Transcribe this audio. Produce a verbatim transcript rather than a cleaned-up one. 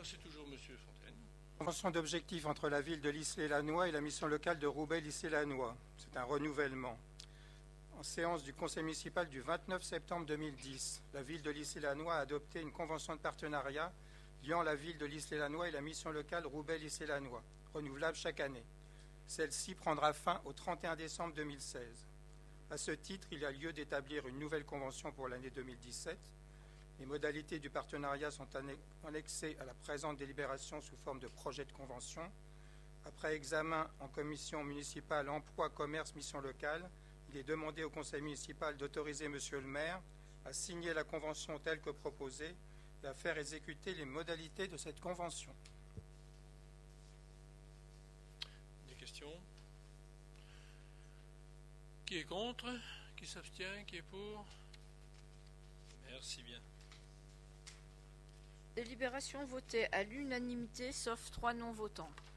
c'est toujours Monsieur Fontaine. Convention d'objectifs entre la ville de L'Isle-et-Lannoy et la mission locale de Roubaix-L'Isle-et-Lannoy. C'est un renouvellement. En séance du conseil municipal du vingt-neuf septembre deux mille dix, la ville de L'Isle-et-Lannoy a adopté une convention de partenariat liant la ville de L'Isle-et-Lannoy et la mission locale Roubaix-L'Isle-et-Lannoy, renouvelable chaque année. Celle-ci prendra fin au trente et un décembre deux mille seize. À ce titre, il y a lieu d'établir une nouvelle convention pour l'année deux mille dix-sept. Les modalités du partenariat sont annexées à la présente délibération sous forme de projet de convention. Après examen en commission municipale emploi, commerce, mission locale, il est demandé au conseil municipal d'autoriser monsieur le maire à signer la convention telle que proposée et à faire exécuter les modalités de cette convention. Des questions? Qui est contre? Qui s'abstient? Qui est pour? Merci bien. Délibération votée à l'unanimité sauf trois non-votants.